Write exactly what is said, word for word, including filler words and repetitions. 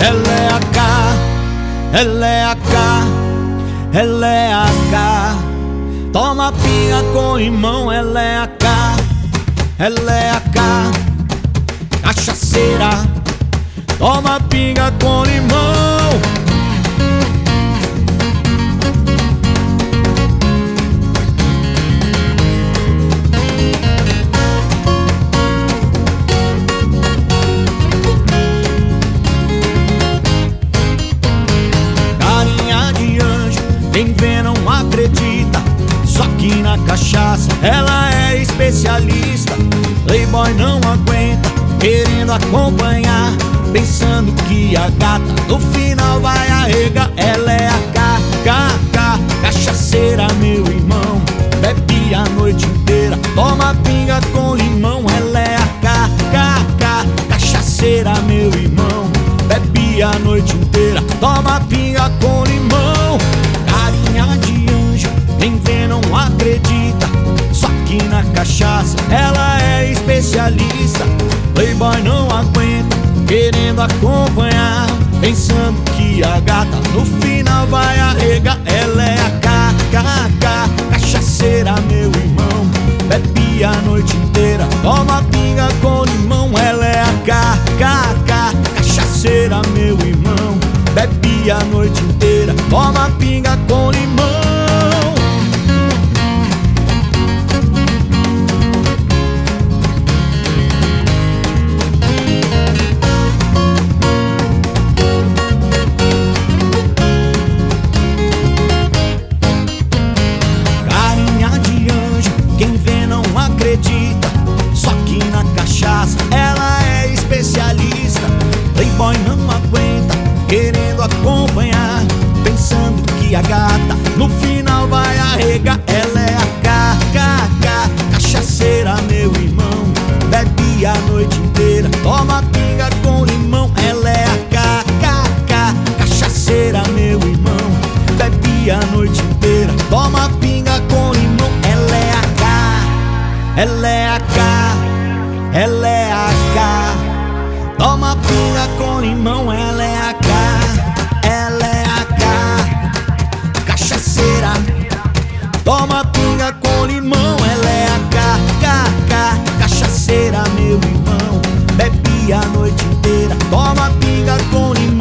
ela é a K, ela é a K, ela é a K. Toma pinga com limão, ela é a K, ela é a K. Cachaceira, toma pinga com limão. Carinha de anjo, quem vê não acredita. Só que na cachaça ela é especialista. Playboy não aguenta, querendo acompanhar, pensando que a gata no final vai arregar. Ela é a K, K, K, cachaceira, meu irmão. Bebe a noite inteira, toma pinga com limão. Ela é a K, K, K, cachaceira, meu irmão. Bebe a noite inteira, toma pinga com limão. Carinha de anjo, quem vê não acredita. Só que na cachaça ela é especialista. Playboy não aguenta, querendo acompanhar, pensando que a gata no final vai arregar. Ela é a K, K, K, cachaceira, meu irmão. Bebe a noite inteira, toma pinga com limão. Ela é a K, K, K, cachaceira, meu irmão. Bebe a noite inteira, toma pinga com limão. Quem vê não acredita, só que na cachaça ela é especialista. Playboy não aguenta, querendo acompanhar, pensando que a gata no final vai arregar. Ela é a K, K, K, cachaceira, meu irmão. Bebe a noite inteira, toma pinga com limão. Ela é a K, K, K, cachaceira, meu irmão. Bebe a noite inteira, toma pinga com limão. Ela é a K, ela é a K, ela é a K. Toma pinga com limão, ela é a K, ela é a K. Cachaceira, toma pinga com limão. Ela é a K, K, K. Cachaceira, meu irmão. Bebe a noite inteira, toma pinga com limão.